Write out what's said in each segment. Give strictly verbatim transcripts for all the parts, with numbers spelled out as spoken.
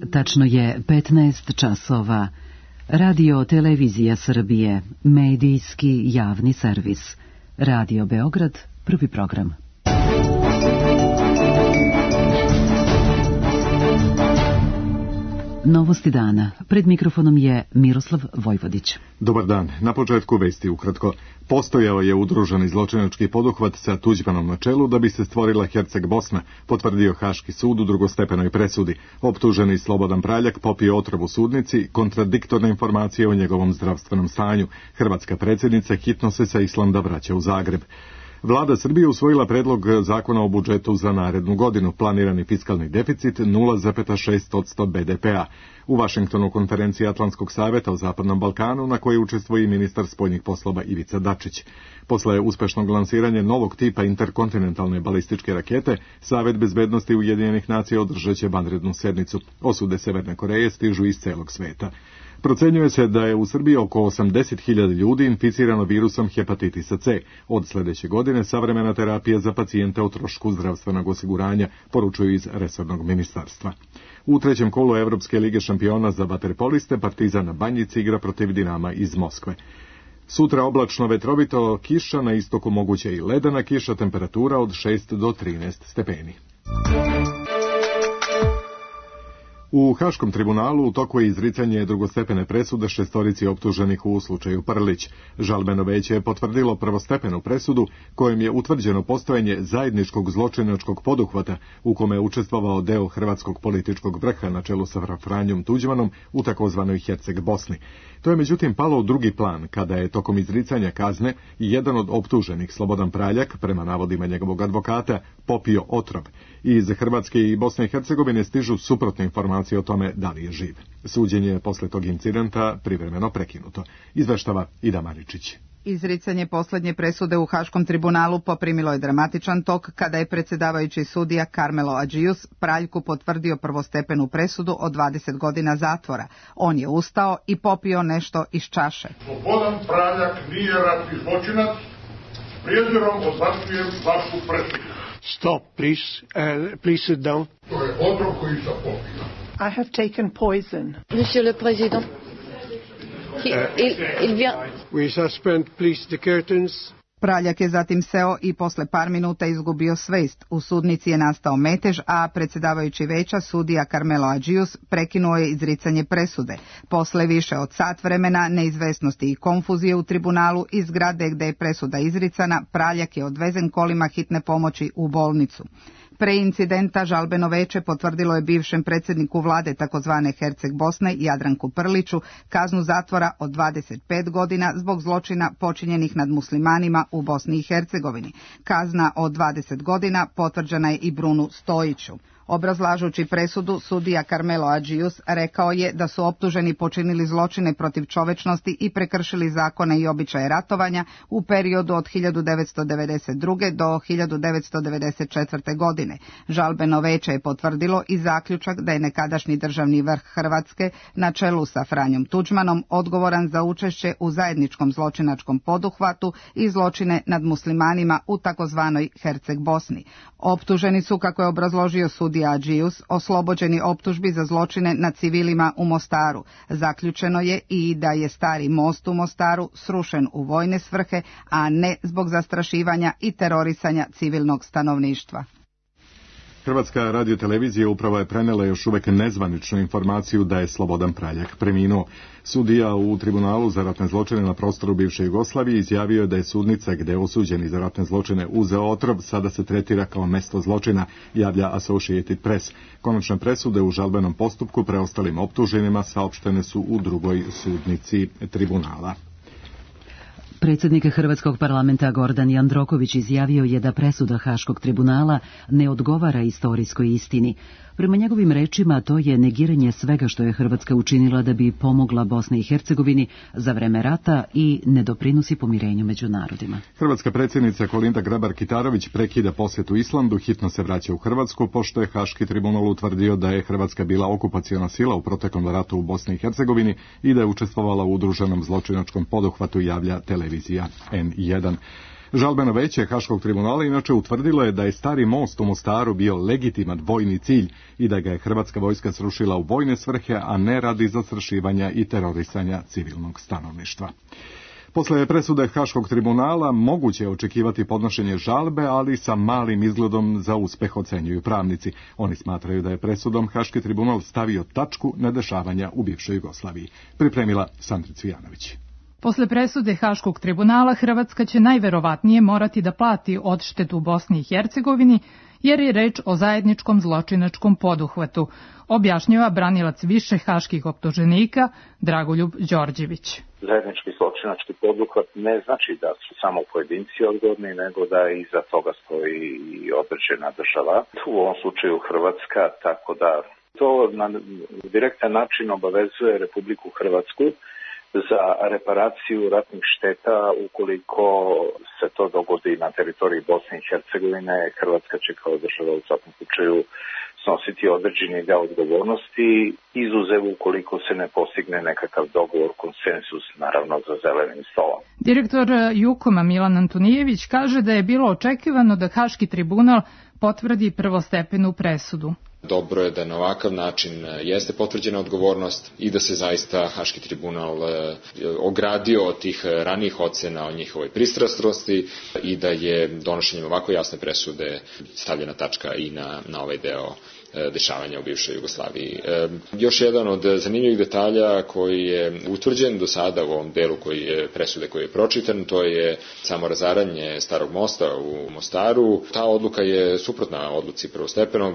Tačno je petnaest časova. Radio Televizija Srbije, medijski javni servis. Radio Beograd, prvi program. Novosti dana. Pred mikrofonom je Miroslav Vojvodić. Dobar dan. Na početku vesti ukratko. Postojao je udruženi zločinački poduhvat sa Tuđmanom na čelu da bi se stvorila Herceg Bosna, potvrdio Haški sud u drugostepenoj presudi. Optuženi Slobodan Praljak popio otrov u sudnici, kontradiktorne informacije o njegovom zdravstvenom stanju. Hrvatska predsjednica hitno se sa Islanda vraća u Zagreb. Vlada Srbije usvojila predlog zakona o budžetu za narednu godinu, planirani fiskalni deficit nula zarez šest posto be de pe a. U Vašingtonu konferencija Atlantskog savjeta o Zapadnom Balkanu, na kojoj učestvuje i ministar spoljnih poslova Ivica Dačić. Posle uspešnog lansiranja novog tipa interkontinentalne balističke rakete, Savet bezbednosti Ujedinjenih nacija održat će vanrednu sednicu. Osude Severne Koreje stižu iz celog sveta. Procenjuje se da je u Srbiji oko osamdeset hiljada ljudi inficirano virusom hepatitisa C. Od sljedeće godine savremena terapija za pacijente o trošku zdravstvenog osiguranja, poručuju iz resornog ministarstva. U trećem kolu Evropske lige šampiona za vaterpoliste Partizan na Banjici igra protiv Dinama iz Moskve. Sutra oblačno, vetrovito, kiša, na istoku moguće i ledena kiša, temperatura od šest do trinaest stepeni. U Haškom tribunalu u toku je izricanje drugostepene presude šestorici optuženih u slučaju Prlić. Žalbeno veće je potvrdilo prvostepenu presudu kojom je utvrđeno postojanje zajedničkog zločinačkog poduhvata u kome je učestvovao deo hrvatskog političkog vrha na čelu sa Franjom Tuđmanom u takozvanoj Herceg Bosni. To je međutim palo u drugi plan kada je tokom izricanja kazne jedan od optuženih, Slobodan Praljak, prema navodima njegovog advokata, popio otrov. Iz Hrvatske i Bosne i Hercegovine stižu suprotne informacije o tome da li je živ. Suđenje je posle tog incidenta privremeno prekinuto. Izveštava Ida Maričić. Izricanje posljednje presude u Haškom tribunalu poprimilo je dramatičan tok kada je predsjedavajući sudija Karmelo Adžius Praljku potvrdio prvostepenu presudu od dvadeset godina zatvora. On je ustao i popio nešto iz čaše. Slobodan Praljak nije ratni zločinac, s prijezirom odbacujem vašu presudu. Stop, please. Uh, please sit down. To je otrov koji sam popio. I have taken poison. Monsieur le Président. He, Uh, il, il vient... We suspend, please, the curtains. Praljak je zatim seo i posle par minuta izgubio svest. U sudnici je nastao metež, a predsjedavajući veća sudija Karmelo Adžius prekinuo je izricanje presude. Posle više od sat vremena neizvesnosti i konfuzije u tribunalu iz zgrade gde je presuda izricana, Praljak je odvezen kolima hitne pomoći u bolnicu. Pre incidenta žalbeno veće potvrdilo je bivšem predsjedniku vlade takozvane Herceg Bosne Jadranku Prliću kaznu zatvora od dvadeset pet godina zbog zločina počinjenih nad muslimanima u Bosni i Hercegovini. Kazna od dvadeset godina potvrđena je i Brunu Stojiću. Obrazlažući presudu, sudija Karmelo Adžius rekao je da su optuženi počinili zločine protiv čovečnosti i prekršili zakone i običaje ratovanja u periodu od hiljadu devetsto devedeset druge do hiljadu devetsto devedeset četvrte. godine. Žalbeno veće je potvrdilo i zaključak da je nekadašnji državni vrh Hrvatske na čelu sa Franjom Tuđmanom odgovoran za učešće u zajedničkom zločinačkom poduhvatu i zločine nad muslimanima u takozvanoj Herceg Bosni. Optuženi su, kako je obrazložio sudija Adžius, oslobođeni optužbi za zločine nad civilima u Mostaru. Zaključeno je i da je stari most u Mostaru srušen u vojne svrhe, a ne zbog zastrašivanja i terorisanja civilnog stanovništva. Hrvatska radiotelevizija upravo je prenela još uvek nezvaničnu informaciju da je Slobodan Praljak preminuo. Sudija u tribunalu za ratne zločine na prostoru bivše Jugoslavije izjavio da je sudnica gde je osuđeni za ratne zločine uzeo otrov sada se tretira kao mesto zločina, javlja Associated Press. Konačne presude u žalbenom postupku preostalim optuženima saopštene su u drugoj sudnici tribunala. Predsjednik Hrvatskog parlamenta Gordan Jandroković izjavio je da presuda Haškog tribunala ne odgovara istorijskoj istini. Prema njegovim rečima, to je negiranje svega što je Hrvatska učinila da bi pomogla Bosni i Hercegovini za vreme rata i ne doprinosi pomirenju među narodima. Hrvatska predsjednica Kolinda Grabar-Kitarović prekida posjetu Islandu, hitno se vraća u Hrvatsku, pošto je Haški tribunal utvrdio da je Hrvatska bila okupaciona sila u proteklom ratu u Bosni i Hercegovini i da je učestvovala u udruženom zločinačkom poduhvatu, javlja televizija en jedan. Žalbeno veće Haškog tribunala inače utvrdilo je da je stari most u Mostaru bio legitiman vojni cilj i da ga je hrvatska vojska srušila u vojne svrhe, a ne radi zastrašivanja i terorisanja civilnog stanovništva. Posle presude Haškog tribunala moguće je očekivati podnošenje žalbe, ali sa malim izgledom za uspeh, ocenjuju pravnici. Oni smatraju da je presudom Haški tribunal stavio tačku na dešavanja u bivšoj Jugoslaviji. Pripremila Sandra Cvijanović. Posle presude Haškog tribunala Hrvatska će najverovatnije morati da plati odštetu u Bosni i Hercegovini, jer je reč o zajedničkom zločinačkom poduhvatu, objašnjava branilac više haških optuženika Dragoljub Đorđević. Zajednički zločinački poduhvat ne znači da su samo pojedinci odgovorni, nego da iza toga stoji i određena država. U ovom slučaju Hrvatska, tako da to na direktan način obavezuje Republiku Hrvatsku za reparaciju ratnih šteta. Ukoliko se to dogodi na teritoriji Bosne i Hercegovine, Hrvatska će kao država u svakom slučaju snositi određeni deo odgovornosti, izuzev ukoliko se ne postigne nekakav dogovor, konsensus, naravno za zelenim stolom. Direktor Jukoma Milan Antonijević kaže da je bilo očekivano da Haški tribunal potvrdi prvostepenu presudu. Dobro je da na ovakav način jeste potvrđena odgovornost i da se zaista Haški tribunal ogradio od tih ranijih ocena o njihovoj pristrasnosti i da je donošenjem ovako jasne presude stavljena tačka i na, na ovaj deo dešavanja u bivšoj Jugoslaviji. E, još jedan od zanimljivih detalja koji je utvrđen do sada u ovom delu koji je presude koji je pročitan, to je samo razaranje starog mosta u Mostaru. Ta odluka je suprotna odluci prvostepenog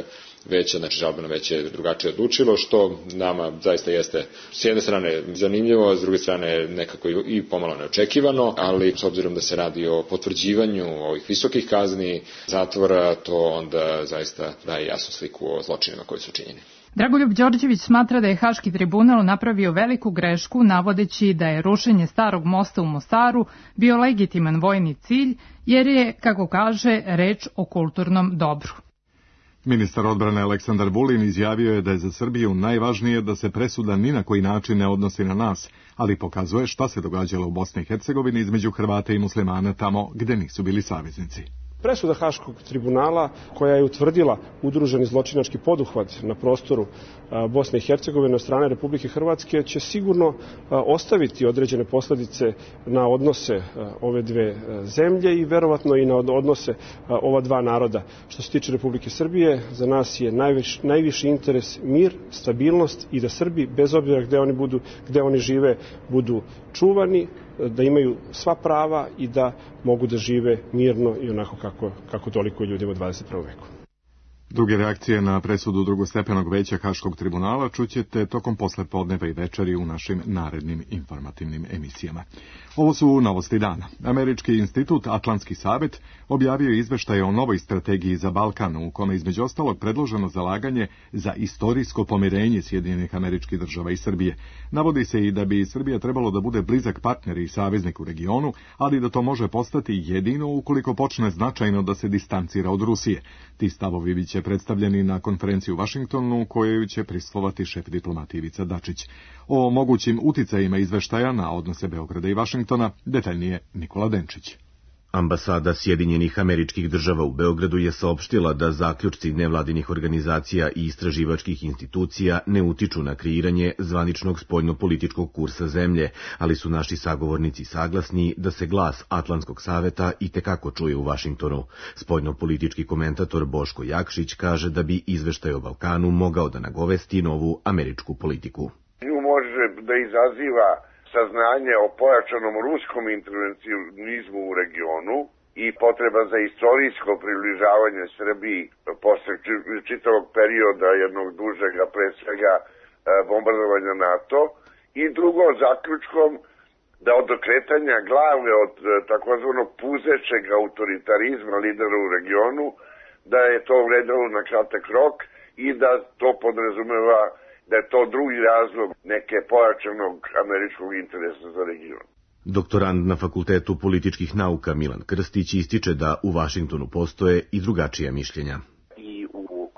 veća, znači žalbeno veće je drugačije odlučilo, što nama zaista jeste s jedne strane zanimljivo, a s druge strane nekako i pomalo neočekivano, ali s obzirom da se radi o potvrđivanju ovih visokih kazni zatvora, to onda zaista daje jasnu sliku o zločinima koji su činjeni. Dragoljub Đorđević smatra da je Haški tribunal napravio veliku grešku navodeći da je rušenje starog mosta u Mostaru bio legitiman vojni cilj, jer je, kako kaže, reč o kulturnom dobru. Ministar odbrane Aleksandar Vulin izjavio je da je za Srbiju najvažnije da se presuda ni na koji način ne odnosi na nas, ali pokazuje šta se događalo u Bosni i Hercegovini između Hrvata i muslimana tamo gde nisu bili saveznici. Presuda Haškog tribunala, koja je utvrdila udruženi zločinački poduhvat na prostoru Bosne i Hercegovine od strane Republike Hrvatske, će sigurno ostaviti određene posledice na odnose ove dve zemlje i verovatno i na odnose ova dva naroda. Što se tiče Republike Srbije, za nas je najviš, najviši interes mir, stabilnost i da Srbi, bez obzira gde oni budu, gde oni žive, budu čuvani, da imaju sva prava i da mogu da žive mirno i onako kako, kako toliko ljudima u dvadeset prvom veku. Druge reakcije na presudu drugostepenog veća Haškog tribunala čućete tokom poslepodneva i večeri u našim narednim informativnim emisijama. Ovo su novosti dana. Američki institut Atlantski savet objavio izveštaj o novoj strategiji za Balkan, u kome između ostalog predloženo zalaganje za istorijsko pomirenje Sjedinjenih Američkih Država i Srbije. Navodi se i da bi Srbija trebalo da bude blizak partner i saveznik u regionu, ali da to može postati jedino ukoliko počne značajno da se distancira od Rusije. Ti stavovi biće predstavljeni na konferenciji u Vašingtonu, u kojoj će prisustvovati šef diplomatije Ivica Dačić. O mogućim uticajima izveštaja na odnose Beograda i Vašingtona detaljnije Nikola Denčić. Ambasada Sjedinjenih Američkih Država u Beogradu je saopštila da zaključci nevladinih organizacija i istraživačkih institucija ne utiču na kreiranje zvaničnog spoljnopolitičkog kursa zemlje, ali su naši sagovornici saglasni da se glas Atlantskog saveta itekako čuje u Vašingtonu. Spoljnopolitički komentator Boško Jakšić kaže da bi izveštaj o Balkanu mogao da nagovesti novu američku politiku. Nju može da izaziva saznanje o pojačanom ruskom intervencionizmu u regionu i potreba za istorijsko približavanje Srbiji posle čitavog perioda jednog dužeg, pre svega bombardovanja NATO, i drugo zaključkom da od okretanja glave od takozvanog puzećeg autoritarizma lidera u regionu, da je to vredalo na kratak rok i da to podrazumeva da je to drugi razlog neke pojačanog američkog interesa za region. Doktorand na Fakultetu političkih nauka Milan Krstić ističe da u Vašingtonu postoje i drugačija mišljenja. I u administraciji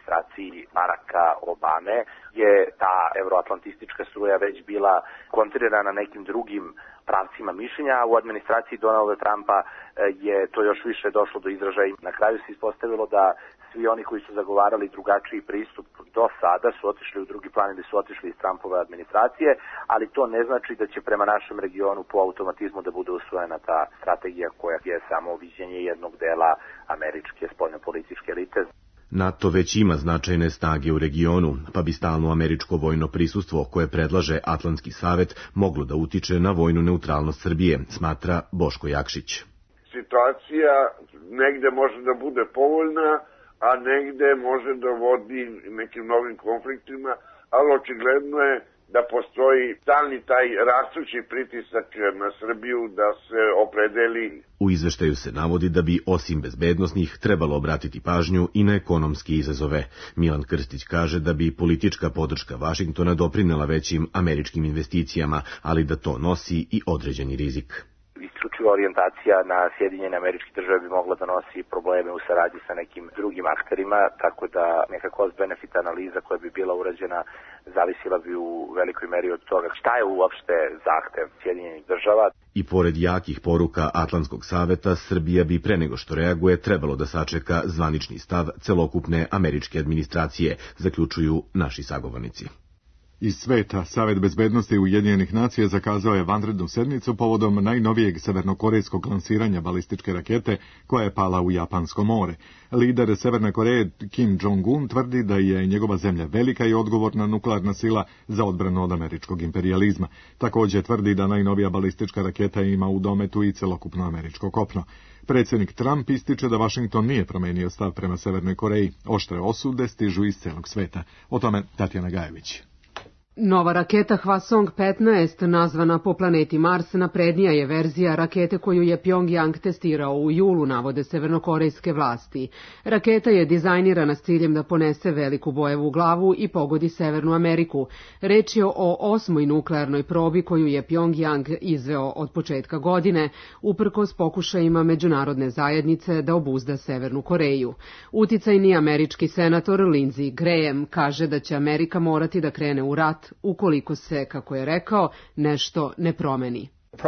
administraciji Baracka Obame je ta euroatlantistička struja već bila kontrirana nekim drugim pravcima mišljenja, a u administraciji Donalda Trumpa je to još više došlo do izražaja i na kraju se ispostavilo da svi oni koji su zagovarali drugačiji pristup do sada su otišli u drugi plan ili su otišli iz Trumpove administracije, ali to ne znači da će prema našem regionu po automatizmu da bude usvojena ta strategija koja je samo viđenje jednog dela američke spoljnopolitičke elite. NATO već ima značajne snage u regionu, pa bi stalno američko vojno prisustvo koje predlaže Atlantski savet moglo da utiče na vojnu neutralnost Srbije, smatra Boško Jakšić. Situacija negde može da bude povoljna, a negde može da vodi nekim novim konfliktima, ali očigledno je da postoji stalni taj rastući pritisak na Srbiju da se opredeli. U izveštaju se navodi da bi osim bezbednosnih trebalo obratiti pažnju i na ekonomski izazove. Milan Krstić kaže da bi politička podrška Vašingtona doprinela većim američkim investicijama, ali da to nosi i određeni rizik. Isključiva orijentacija na Sjedinjene Američke Države bi mogla da nosi probleme u saradnji sa nekim drugim akterima, tako da neka cost-benefit analiza koja bi bila urađena zavisila bi u velikoj meri od toga šta je uopšte zahtev Sjedinjenih Država. I pored jakih poruka Atlantskog saveta, Srbija bi pre nego što reaguje trebalo da sačeka zvanični stav celokupne američke administracije, zaključuju naši sagovornici. Iz sveta, Savet bezbednosti Ujedinjenih nacija zakazao je vanrednu sednicu povodom najnovijeg severnokorejskog lansiranja balističke rakete koja je pala u Japansko more. Lider Severne Koreje Kim Jong-un tvrdi da je njegova zemlja velika i odgovorna nuklearna sila za odbranu od američkog imperijalizma. Također tvrdi da najnovija balistička raketa ima u dometu i celokupno američko kopno. Predsjednik Trump ističe da Vašington nije promenio stav prema Severnoj Koreji. Oštre osude stižu iz celog sveta. O tome Tatjana Gajević. Nova raketa Hwasong petnaest, nazvana po planeti Mars, naprednija je verzija rakete koju je Pjongjang testirao u julu, navode severnokorejske vlasti. Raketa je dizajnirana s ciljem da ponese veliku bojevu glavu i pogodi Severnu Ameriku. Reč je o osmoj nuklearnoj probi koju je Pjongjang izveo od početka godine, uprkos pokušajima međunarodne zajednice da obuzda Severnu Koreju. Uticajni američki senator Lindsey Graham kaže da će Amerika morati da krene u rat ukoliko se, kako je rekao, nešto ne promeni.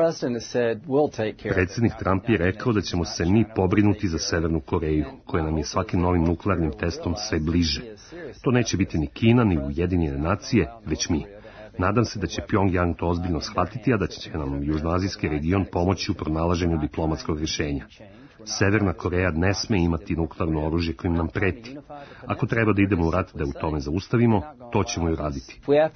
Predsjednik Trump je rekao da ćemo se mi pobrinuti za Severnu Koreju, koja nam je svakim novim nuklearnim testom sve bliže. To neće biti ni Kina, ni Ujedinjene nacije, već mi. Nadam se da će Pjongjang to ozbiljno shvatiti, a da će nam južnoazijski region pomoći u pronalaženju diplomatskog rješenja. Severna Koreja ne sme imati nuklearno oružje kojim nam preti. Ako treba da idemo u rat da u tome zaustavimo, to ćemo i uraditi.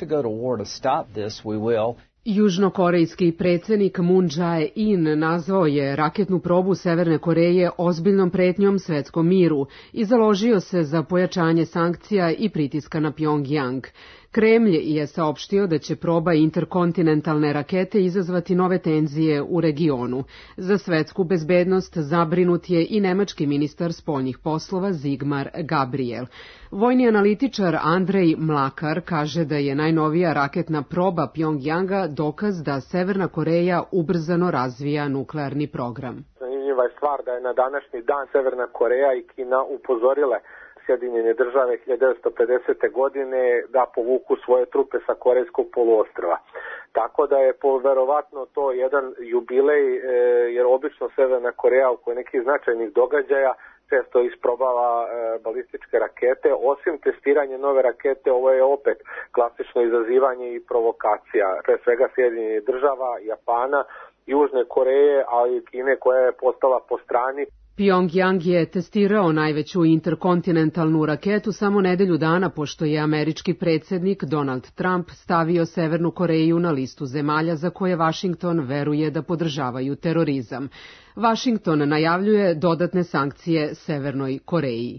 Južnokorejski predsjednik Moon Jae-in nazvao je raketnu probu Severne Koreje ozbiljnom pretnjom svetskom miru i založio se za pojačanje sankcija i pritiska na Pjongjang. Kremlj je saopštio da će proba interkontinentalne rakete izazvati nove tenzije u regionu. Za svetsku bezbednost zabrinut je i nemački ministar spoljnih poslova Sigmar Gabriel. Vojni analitičar Andrej Mlakar kaže da je najnovija raketna proba Pjongjanga dokaz da Severna Koreja ubrzano razvija nuklearni program. Zanimljiva je stvar da je na današnji dan Severna Koreja i Kina upozorile Sjedinjene Države hiljadu devetsto pedesete. godine da povuku svoje trupe sa Korejskog poluostrva. Tako da je verovatno to jedan jubilej, jer obično Severna Koreja oko nekih značajnih događaja često isprobava balističke rakete. Osim testiranja nove rakete, ovo je opet klasično izazivanje i provokacija, pre svega Sjedinjenih Država, Japana, Južne Koreje, ali i Kine koja je postala po strani. Pjongjang je testirao najveću interkontinentalnu raketu samo nedelju dana pošto je američki predsjednik Donald Trump stavio Severnu Koreju na listu zemalja za koje Vašington veruje da podržavaju terorizam. Vašington najavljuje dodatne sankcije Severnoj Koreji.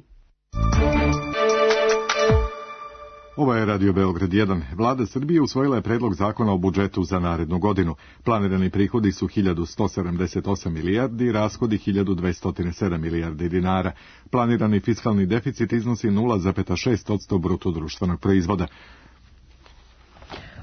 Ovo je Radio Beograd jedan. Vlada Srbije usvojila je predlog zakona o budžetu za narednu godinu. Planirani prihodi su hiljadu sto sedamdeset osam milijardi, rashodi hiljadu dvesta sedam milijardi dinara. Planirani fiskalni deficit iznosi nula zarez šest posto bruto društvenog proizvoda.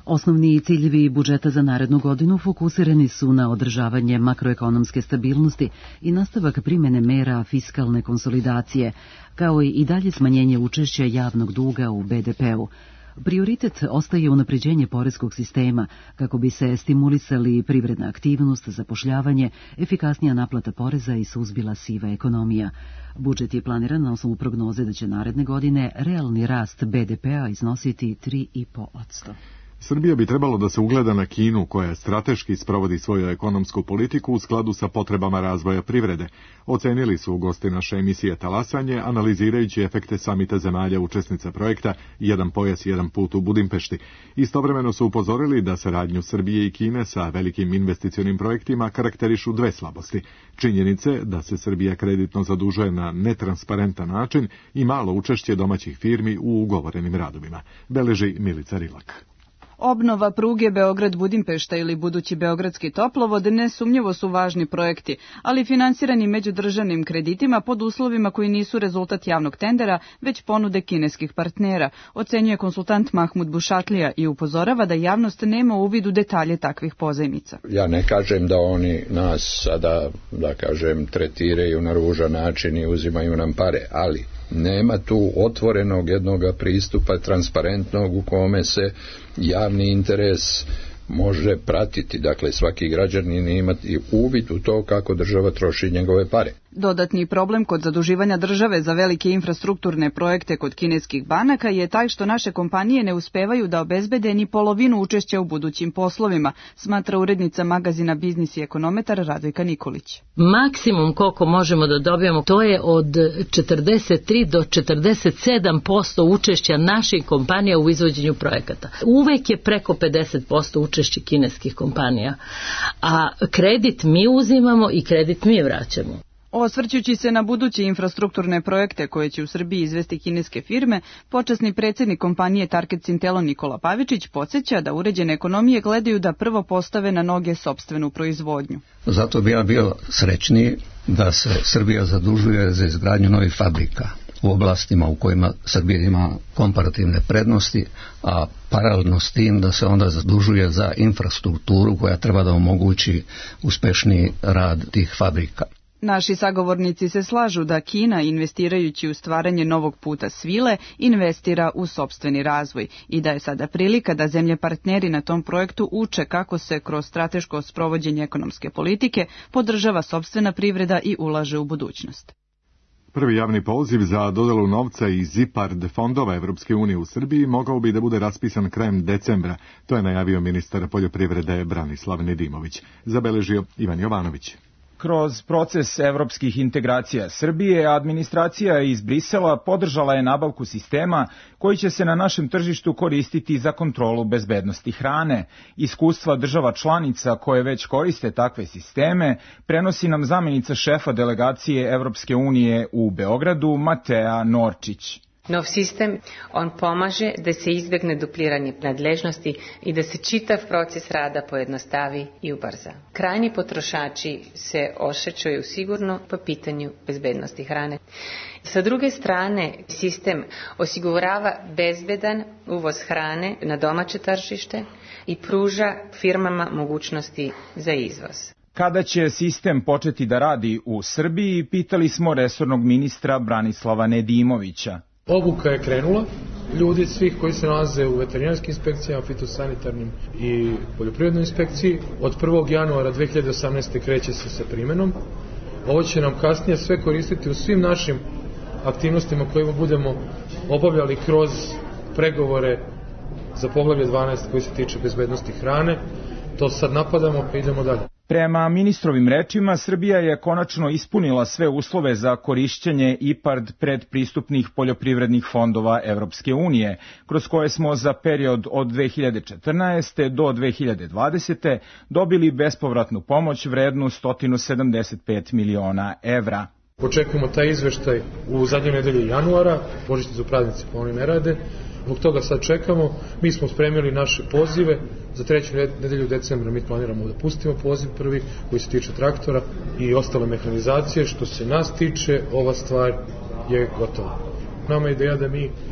Osnovni ciljevi budžeta za narednu godinu fokusirani su na održavanje makroekonomske stabilnosti i nastavak primjene mera fiskalne konsolidacije, kao i dalje smanjenje učešća javnog duga u be de pe-u. Prioritet ostaje unapređenje poreskog sistema kako bi se stimulisali privredna aktivnost, zapošljavanje, efikasnija naplata poreza i suzbila siva ekonomija. Budžet je planiran na osnovu prognoze da će naredne godine realni rast be de pe-a iznositi tri zarez pet posto. Srbija bi trebalo da se ugleda na Kinu, koja strateški sprovodi svoju ekonomsku politiku u skladu sa potrebama razvoja privrede. Ocenili su gosti naše emisije Talasanje, analizirajući efekte samita zemalja učesnica projekta Jedan pojas, jedan put u Budimpešti. Istovremeno su upozorili da saradnju Srbije i Kine sa velikim investicionim projektima karakterišu dve slabosti. Činjenice da se Srbija kreditno zadužuje na netransparentan način i malo učešće domaćih firmi u ugovorenim radovima, beleži Milica Rilak. Obnova pruge Beograd-Budimpešta ili budući beogradski toplovod nesumnjivo su važni projekti, ali finansirani međudržavnim kreditima pod uslovima koji nisu rezultat javnog tendera, već ponude kineskih partnera, ocenjuje konsultant Mahmud Bušatlija i upozorava da javnost nema uvid u detalje takvih pozajmica. Ja ne kažem da oni nas sada, da kažem, tretiraju na ružan način i uzimaju nam pare, ali nema tu otvorenog jednog pristupa transparentnog u kome se javni interes može pratiti. Dakle, svaki građanin imati uvid u to kako država troši njegove pare. Dodatni problem kod zaduživanja države za velike infrastrukturne projekte kod kineskih banaka je taj što naše kompanije ne uspevaju da obezbede ni polovinu učešća u budućim poslovima, smatra urednica magazina Biznis i ekonometar Radojka Nikolić. Maksimum koliko možemo da dobijemo, to je od četrdeset tri do četrdeset sedam posto učešća naših kompanija u izvođenju projekata. Uvek je preko pedeset posto učešća kineskih kompanija, a kredit mi uzimamo i kredit mi vraćamo. Osvrćući se na buduće infrastrukturne projekte koje će u Srbiji izvesti kineske firme, počasni predsjednik kompanije Target Sintelo Nikola Pavičić podsjeća da uređene ekonomije gledaju da prvo postave na noge sopstvenu proizvodnju. Zato bi ja bio srećniji da se Srbija zadužuje za izgradnju novih fabrika u oblastima u kojima Srbija ima komparativne prednosti, a paralelno s tim da se onda zadužuje za infrastrukturu koja treba da omogući uspešniji rad tih fabrika. Naši sagovornici se slažu da Kina, investirajući u stvaranje novog puta svile, investira u sopstveni razvoj i da je sada prilika da zemlje partneri na tom projektu uče kako se kroz strateško sprovođenje ekonomske politike podržava sopstvena privreda i ulaže u budućnost. Prvi javni poziv za dodelu novca iz IPARD fondova Evropske unije u Srbiji mogao bi da bude raspisan krajem decembra. To je najavio ministar poljoprivrede Branislav Nedimović. Zabeležio Ivan Jovanović. Kroz proces evropskih integracija Srbije, administracija iz Brisela podržala je nabavku sistema koji će se na našem tržištu koristiti za kontrolu bezbednosti hrane. Iskustva država članica koje već koriste takve sisteme prenosi nam zamjenica šefa delegacije Evropske unije u Beogradu, Matea Norčić. Nov sistem, on pomaže da se izbjegne dupliranje nadležnosti i da se čitav proces rada pojednostavi i ubrza. Krajnji potrošači se osjećaju sigurno po pitanju bezbednosti hrane. Sa druge strane, sistem osigurava bezbedan uvoz hrane na domaće tržište i pruža firmama mogućnosti za izvoz. Kada će sistem početi da radi u Srbiji, pitali smo resornog ministra Branislava Nedimovića. Obuka je krenula, ljudi svih koji se nalaze u veterinarskim inspekcijama, fitosanitarnim i poljoprivrednoj inspekciji. Od prvog januara dve hiljade osamnaeste. kreće se sa primenom. Ovo će nam kasnije sve koristiti u svim našim aktivnostima koje budemo obavljali kroz pregovore za poglavlje dvanaest koji se tiče bezbednosti hrane. To sad napadamo pa idemo dalje. Prema ministrovim rečima, Srbija je konačno ispunila sve uslove za korišćenje IPARD predpristupnih poljoprivrednih fondova Evropske unije, kroz koje smo za period od dve hiljade četrnaeste. do dve hiljade dvadesete. dobili bespovratnu pomoć vrednu sto sedamdeset pet miliona evra. Očekujemo taj izveštaj u zadnje nedelje januara, božićni su praznici pa oni ne rade. Zbog toga sad čekamo, mi smo spremili naše pozive, za treću nedelju decembra mi planiramo da pustimo poziv prvi koji se tiče traktora i ostale mehanizacije. Što se nas tiče, ova stvar je gotova. Nama je ideja da mi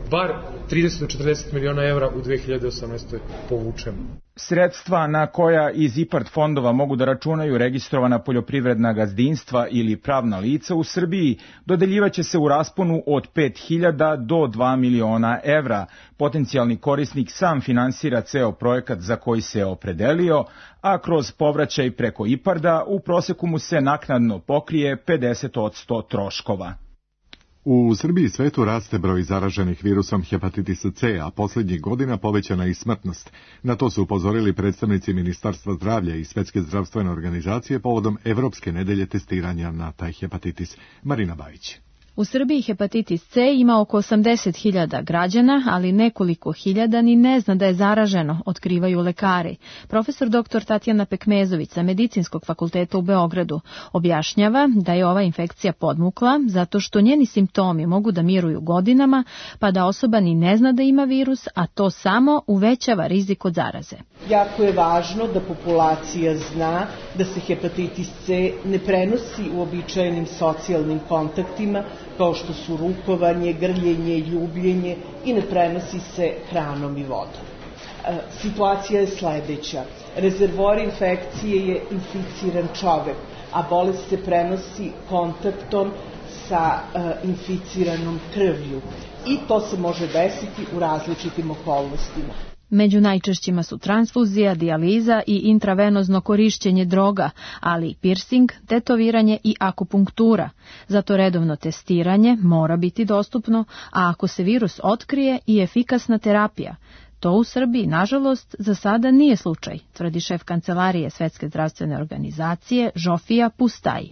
bar trideset do četrdeset miliona evra u dve hiljade osamnaestoj povučemo. Sredstva na koja iz IPARD fondova mogu da računaju registrovana poljoprivredna gazdinstva ili pravna lica u Srbiji dodeljivaće se u rasponu od pet hiljada do dva miliona evra. Potencijalni korisnik sam finansira ceo projekat za koji se opredelio, a kroz povraćaj preko IPARD-a u proseku mu se naknadno pokrije pedeset posto troškova. U Srbiji i svetu raste broj zaraženih virusom hepatitisa C, a posljednjih godina povećana i smrtnost. Na to su upozorili predstavnici Ministarstva zdravlja i Svetske zdravstvene organizacije povodom Evropske nedelje testiranja na taj hepatitis. Marina Bajić. U Srbiji hepatitis C ima oko osamdeset hiljada građana, ali nekoliko hiljada ni ne zna da je zaraženo, otkrivaju lekari. Profesor doktor Tatjana Pekmezović sa Medicinskog fakulteta u Beogradu objašnjava da je ova infekcija podmukla zato što njeni simptomi mogu da miruju godinama, pa da osoba ni ne zna da ima virus, a to samo uvećava rizik od zaraze. Jako je važno da populacija zna da se hepatitis C ne prenosi uobičajenim socijalnim kontaktima, kao što su rukovanje, grljenje, ljubljenje i ne prenosi se hranom i vodom. Situacija je sledeća. Rezervoar infekcije je inficiran čovek, a bolest se prenosi kontaktom sa inficiranom krvlju. I to se može desiti u različitim okolnostima. Među najčešćima su transfuzija, dijaliza i intravenozno korišćenje droga, ali i piercing, tetoviranje i akupunktura. Zato redovno testiranje mora biti dostupno, a ako se virus otkrije i efikasna terapija. To u Srbiji, nažalost, za sada nije slučaj, tvrdi šef kancelarije Svetske zdravstvene organizacije Žofija Pustaji.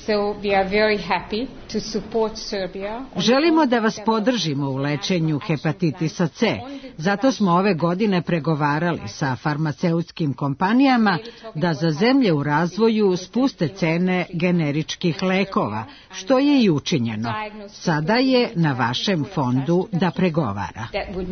Želimo da vas podržimo u lečenju hepatitisa C. Zato smo ove godine pregovarali sa farmaceutskim kompanijama da za zemlje u razvoju spuste cene generičkih lekova, što je i učinjeno. Sada je na vašem fondu da pregovara.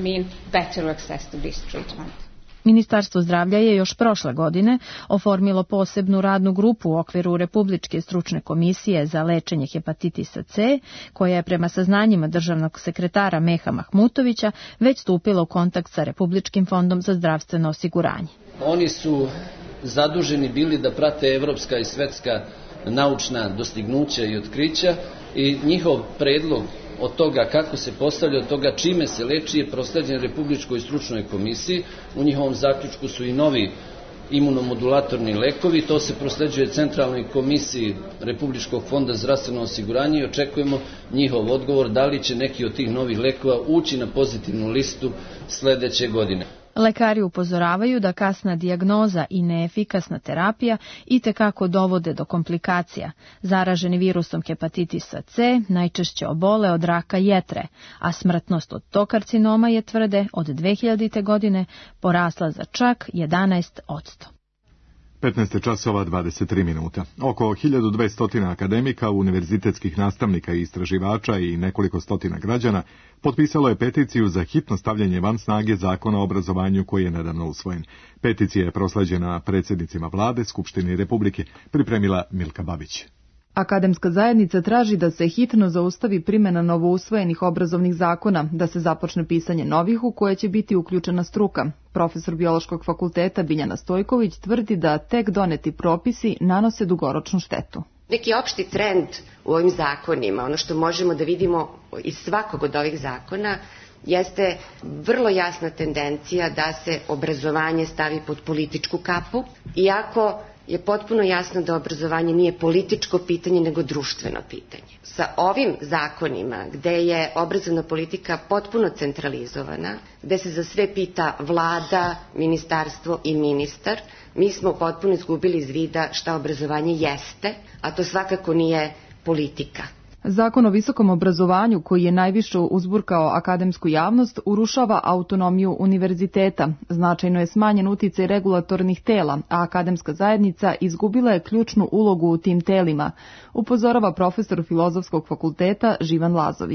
Ministarstvo zdravlja je još prošle godine oformilo posebnu radnu grupu u okviru Republičke stručne komisije za lečenje hepatitisa C, koja je prema saznanjima državnog sekretara Meha Mahmutovića već stupila u kontakt sa Republičkim fondom za zdravstveno osiguranje. Oni su zaduženi bili da prate evropska i svetska naučna dostignuća i otkrića i njihov predlog od toga kako se postavlja, od toga čime se leči je prosleđen Republičkoj stručnoj komisiji. U njihovom zaključku su i novi imunomodulatorni lekovi. To se prosleđuje Centralnoj komisiji Republičkog fonda za zdravstveno osiguranje i očekujemo njihov odgovor da li će neki od tih novih lekova ući na pozitivnu listu sledeće godine. Lekari upozoravaju da kasna dijagnoza i neefikasna terapija itekako dovode do komplikacija. Zaraženi virusom hepatitisa C najčešće obole od raka jetre, a smrtnost od tog karcinoma je, tvrde, od dve hiljadite. godine porasla za čak jedanaest posto. petnaest časova dvadeset tri minuta. Oko hiljadu dvesta akademika, univerzitetskih nastavnika i istraživača i nekoliko stotina građana potpisalo je peticiju za hitno stavljanje van snage Zakona o obrazovanju koji je nedavno usvojen. Peticija je prosleđena predsjednicima vlade, Skupštine Republike, pripremila Milka Babić. Akademska zajednica traži da se hitno zaustavi primjena novousvojenih obrazovnih zakona, da se započne pisanje novih u koje će biti uključena struka. Profesor Biološkog fakulteta Biljana Stojković tvrdi da tek doneti propisi nanose dugoročnu štetu. Neki opšti trend u ovim zakonima, ono što možemo da vidimo iz svakog od ovih zakona, jeste vrlo jasna tendencija da se obrazovanje stavi pod političku kapu, iako je potpuno jasno da obrazovanje nije političko pitanje, nego društveno pitanje. Sa ovim zakonima, gde je obrazovna politika potpuno centralizovana, gde se za sve pita vlada, ministarstvo i ministar, mi smo potpuno izgubili iz vida šta obrazovanje jeste, a to svakako nije politika. Zakon o visokom obrazovanju, koji je najviše uzburkao akademsku javnost, urušava autonomiju univerziteta. Značajno je smanjen uticaj regulatornih tela, a akademska zajednica izgubila je ključnu ulogu u tim telima, upozorava profesor Filozofskog fakulteta Živan Lazović.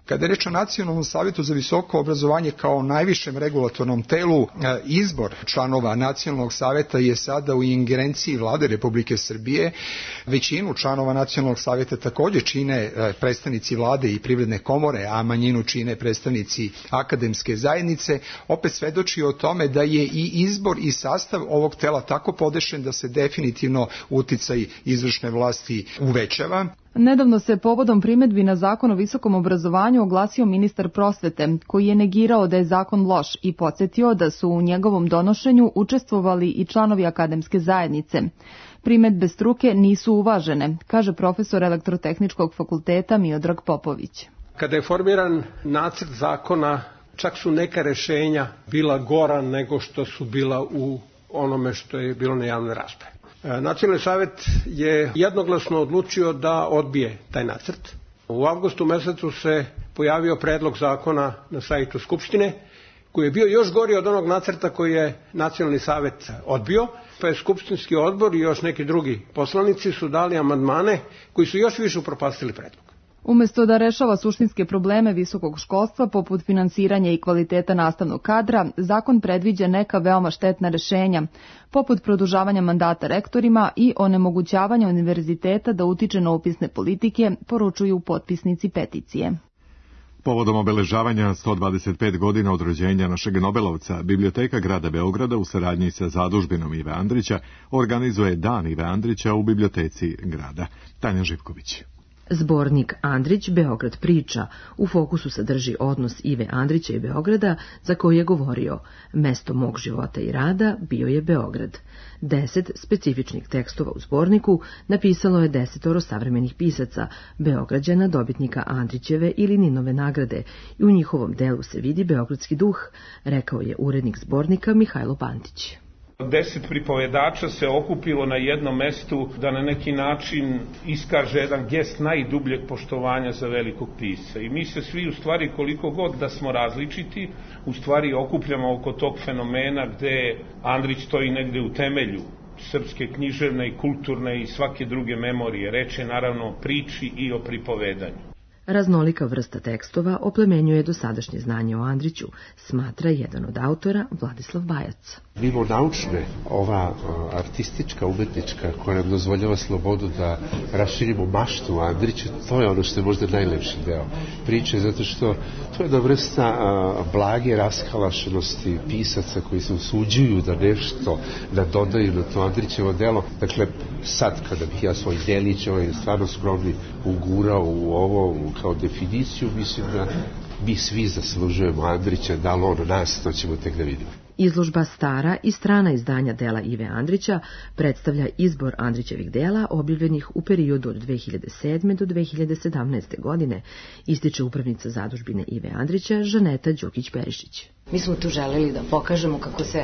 Kada je reč o Nacionalnom savjetu za visoko obrazovanje kao najvišem regulatornom telu, izbor članova Nacionalnog savjeta je sada u ingerenciji Vlade Republike Srbije. Većinu članova Nacionalnog savjeta također čine predstavnici Vlade i Privredne komore, a manjinu čine predstavnici akademske zajednice. Opet svedoči o tome da je i izbor i sastav ovog tela tako podešen da se definitivno uticaj izvršne vlasti uvećava. Nedavno se povodom primedbi na zakon o visokom obrazovanju oglasio ministar prosvete, koji je negirao da je zakon loš i podsjetio da su u njegovom donošenju učestvovali i članovi akademske zajednice. Primedbe struke nisu uvažene, kaže profesor Elektrotehničkog fakulteta Miodrag Popović. Kada je formiran nacrt zakona, čak su neka rešenja bila gora nego što su bila u onome što je bilo na javnoj raspravi. Nacionalni savjet je jednoglasno odlučio da odbije taj nacrt. U avgustu mesecu se pojavio predlog zakona na sajtu Skupštine, koji je bio još gori od onog nacrta koji je Nacionalni savjet odbio, pa je Skupštinski odbor i još neki drugi poslanici su dali amandmane koji su još više upropastili predlog. Umesto da rešava suštinske probleme visokog školstva poput finansiranja i kvaliteta nastavnog kadra, zakon predviđa neka veoma štetna rešenja, poput produžavanja mandata rektorima i onemogućavanja univerziteta da utiče na upisne politike, poručuju potpisnici peticije. Povodom obeležavanja sto dvadeset pet godina od rođenja našeg Nobelovca, Biblioteka grada Beograda u saradnji sa zadužbinom Ive Andrića organizuje Dan Ive Andrića u Biblioteci grada. Tanja Živković. Zbornik Andrić Beograd priča u fokusu sadrži odnos Ive Andrića i Beograda, za koji je govorio: mesto mog života i rada bio je Beograd. Deset specifičnih tekstova u zborniku napisalo je desetoro savremenih pisaca, Beograđana, dobitnika Andrićeve ili Ninove nagrade, i u njihovom delu se vidi beogradski duh, rekao je urednik zbornika Mihajlo Pantić. Deset pripovedača se okupilo na jednom mestu da na neki način iskaže jedan gest najdubljeg poštovanja za velikog pisca. I mi se svi, u stvari, koliko god da smo različiti, u stvari okupljamo oko tog fenomena gde Andrić stoji negde u temelju srpske književne i kulturne i svake druge memorije. Reč je naravno o priči i o pripovedanju. Raznolika vrsta tekstova oplemenjuje dosadašnje znanje o Andriću, smatra jedan od autora, Vladislav Bajac. Mimo naučne, ova artistička, umetnička, koja nam dozvoljava slobodu da raširimo maštu o Andriću, to je ono što je možda najlepši deo priče, zato što to je jedna vrsta a, blage raskalašenosti pisaca koji se usuđuju da nešto da dodaju na to Andrićevo delo. Dakle, sad kada bih ja svoj delić, ovaj stvarno skromni, ugurao u ovo kao definiciju, mislim da mi svi zaslužujemo Andrića, da li on nas, to ćemo tek da vidimo. Izložba Stara i strana izdanja dela Ive Andrića predstavlja izbor Andrićevih dela objavljenih u periodu od dve hiljade sedme do dve hiljade sedamnaeste. godine, ističe upravnica zadužbine Ive Andrića Žaneta Đokić-Perišić. Mi smo tu želeli da pokažemo kako se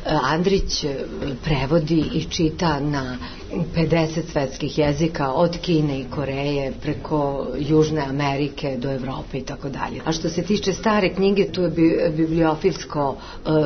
Andrić prevodi i čita na pedeset svetskih jezika, od Kine i Koreje preko Južne Amerike do Evrope i tako dalje. A što se tiče stare knjige, tu je bibliofilsko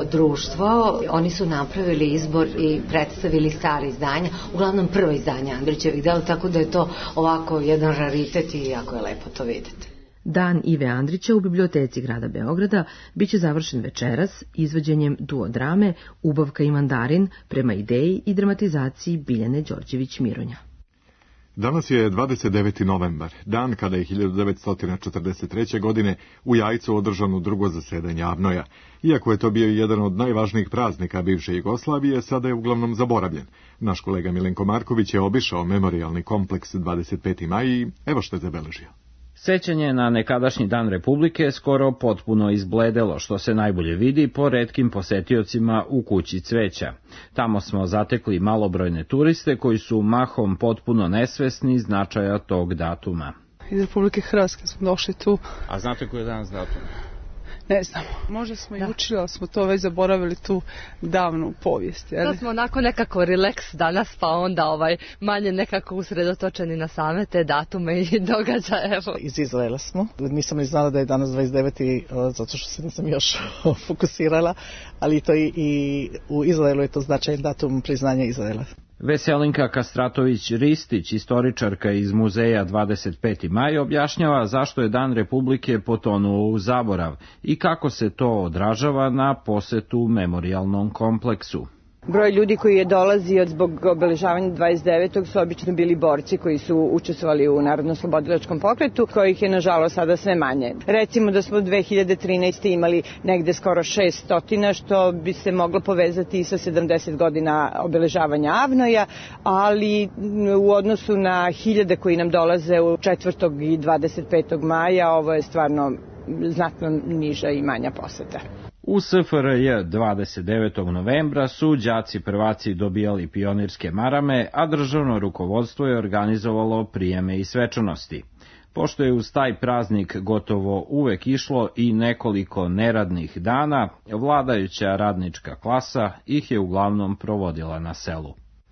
društvo. Oni su napravili izbor i predstavili stare izdanja, uglavnom prvo izdanje Andrićevih dela, tako da je to ovako jedan raritet i jako je lepo to videti. Dan Ive Andrića u Biblioteci grada Beograda biće završen večeras izvođenjem duodrame Ubavka i mandarin prema ideji i dramatizaciji Biljane Đorđević-Mironja. Danas je dvadeset deveti novembar, dan kada je hiljadu devetsto četrdeset treće. godine u Jajcu održano drugo zasedanje AVNOJ-a. Iako je to bio jedan od najvažnijih praznika bivše Jugoslavije, sada je uglavnom zaboravljen. Naš kolega Milenko Marković je obišao memorijalni kompleks dvadeset peti maj i evo što je zabeležio. Sećanje na nekadašnji dan Republike skoro potpuno izbledelo, što se najbolje vidi po retkim posetiocima u kući cveća. Tamo smo zatekli malobrojne turiste koji su mahom potpuno nesvesni značaja tog datuma. Iz Republike Hrvatske smo došli tu. A znate koji je danas datum? Ne znam, možda smo i učili, ali smo to već zaboravili, tu davnu povijest. Sad smo onako nekako relaks danas, pa onda ovaj manje nekako usredotočeni na same te datume i događaje. Evo. Iz Izraela smo, nisam ni znala da je danas dvadeset deveti zato što se nisam još fokusirala, ali to i, i u Izraelu je to značajan datum priznanja Izraela. Veselinka Kastratović-Ristić, istoričarka iz muzeja dvadeset peti maj, objašnjava zašto je Dan Republike potonuo u zaborav i kako se to odražava na posetu memorijalnom kompleksu. Broj ljudi koji je dolazio zbog obeležavanja dvadeset devetog su obično bili borci koji su učestvovali u Narodno-slobodilačkom pokretu, kojih je nažalost sada sve manje. Recimo da smo dve hiljade trinaeste. imali negde skoro šessto, što bi se moglo povezati i sa sedamdeset godina obeležavanja Avnoja, ali u odnosu na hiljade koji nam dolaze u četvrtog i dvadeset petog maja, ovo je stvarno znatno niža i manja poseta. U S F R J dvadeset devetog novembra su đaci prvaci dobijali pionirske marame, a državno rukovodstvo je organizovalo prijeme i svečanosti. Pošto je uz taj praznik gotovo uvek išlo i nekoliko neradnih dana, vladajuća radnička klasa ih je uglavnom provodila na selu.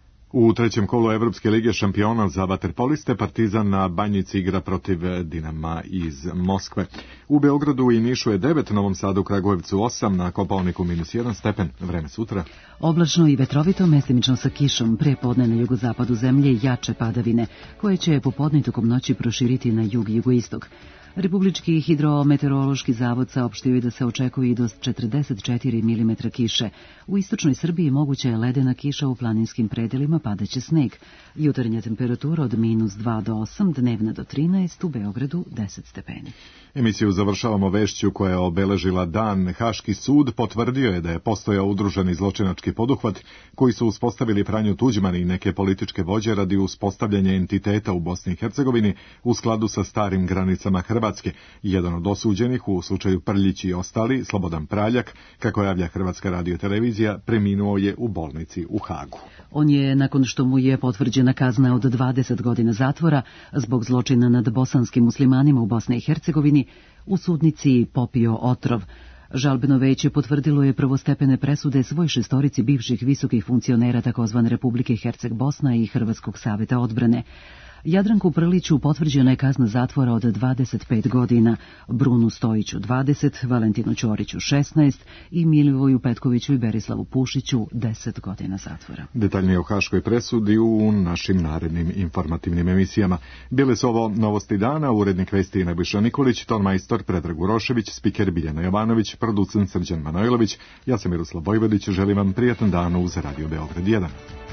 U trećem kolu Evropske lige šampiona za vaterpoliste Partizan na Banjici igra protiv Dinama iz Moskve. U Beogradu i Nišu je devet, Novom Sadu, Kragujevcu osam, na Kopaoniku minus jedan stepen. Vreme sutra. Oblačno i vetrovito, mestimično sa kišom, pre podne na jugozapadu zemlje jače padavine, koje će popodne tokom noći proširiti na jug i jugoistok. Republički hidrometeorološki zavod saopštio je da se očekuje i do četrdeset četiri milimetra kiše. U istočnoj Srbiji moguća je ledena kiša, u planinskim predelima padaće sneg. Jutarnja temperatura od minus dva do osam, dnevna do trinaest, u Beogradu deset stepeni. Emisiju završavamo vešću koja je obeležila dan. Haški sud potvrdio je da je postojao udruženi zločinački poduhvat koji su uspostavili Franjo Tuđman i neke političke vođe radi uspostavljanja entiteta u Bosni i Hercegovini u skladu sa starim granicama Hrvatske. Jedan od osuđenih u slučaju Prljić i ostali, Slobodan Praljak, kako javlja Hrvatska radiotelevizija, preminuo je u bolnici u Hagu. On je, nakon što mu je potvrđena kazna od dvadeset godina zatvora zbog zločina nad bosanskim muslimanima u Bosni i Hercegovini, u sudnici popio otrov. Žalbeno veće potvrdilo je prvostepene presude svoj šestorici bivših visokih funkcionera takozvane Republike Herceg Bosna i Hrvatskog saveta odbrane. Jadranku Prliću potvrđena je kazna zatvora od dvadeset pet godina, Brunu Stojiću dvadeset, Valentinu Ćoriću šesnaest i Milivoju Petkoviću i Berislavu Pušiću deset godina zatvora. Detaljnije o haškoj presudi u našim narednim informativnim emisijama. Bile su ovo novosti dana, urednik vesti Nebojša Nikolić, tonmajstor Predrag Urošević, spiker Biljana Jovanović, producent Srđan Manojlović, ja sam Miroslav Vojvodić, želim vam prijatan dan uz Radio Beograd jedan.